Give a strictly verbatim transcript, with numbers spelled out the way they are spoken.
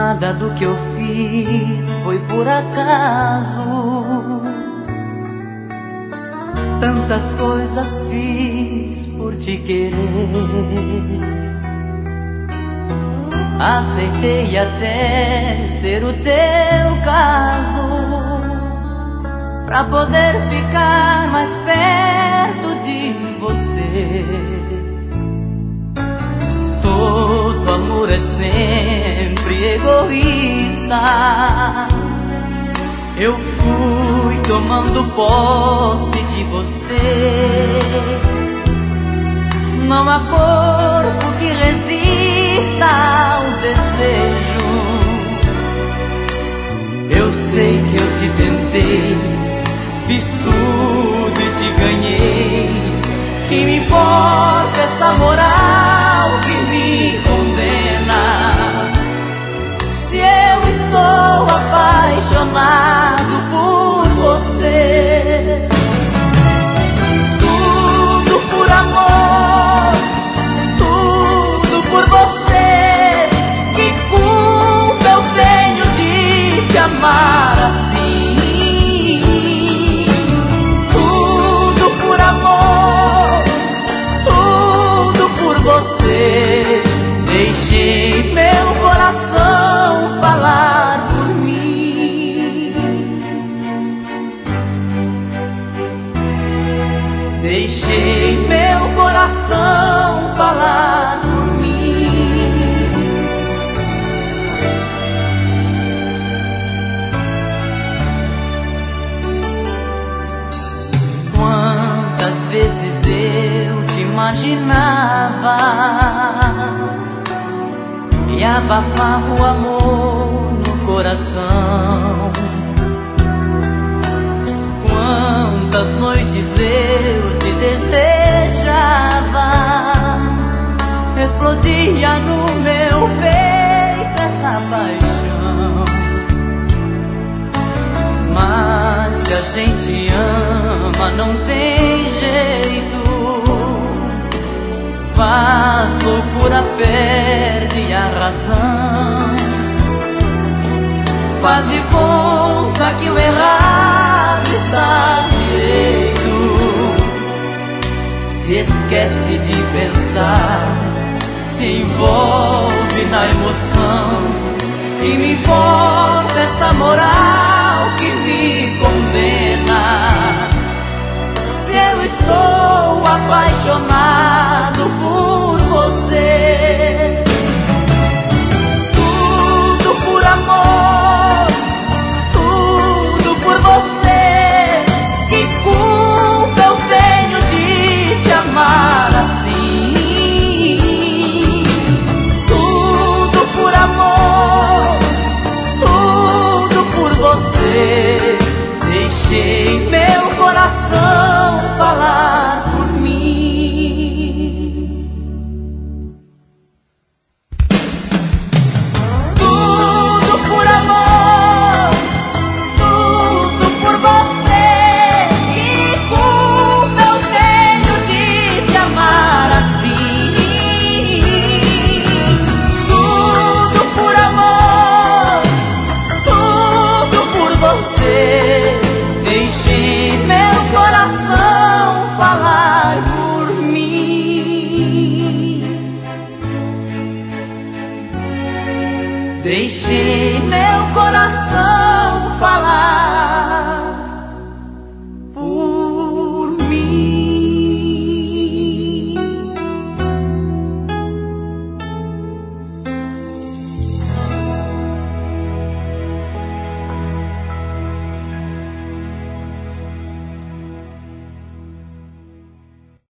Nada do que eu fiz foi por acaso. Tantas coisas fiz por te querer. Aceitei até ser o teu caso, pra poder ficar mais perto de você. Todo amor é sempre egoísta. Eu fui tomando posse de você. Não há corpo que resista ao desejo. Eu sei que eu te tentei, fiz tudo e te ganhei. Que me importa essa moral que me condena, se eu estou apaixonado por você? Tudo por amor, tudo por você. Que culpa eu tenho de te amar assim? Tudo por amor, tudo por você. Deixei meu coração falar por mim. Deixei meu coração falar por mim. Quantas vezes eu te imaginava e abafava o amor no coração. Quantas noites eu te desejava, explodia no meu peito essa paixão. Mas se a gente ama não tem jeito, faz loucura, perde a razão. Faz de conta que o errado está direito. Se esquece de pensar, se envolve na emoção. E me importa essa moral que me condena, se eu estou apaixonado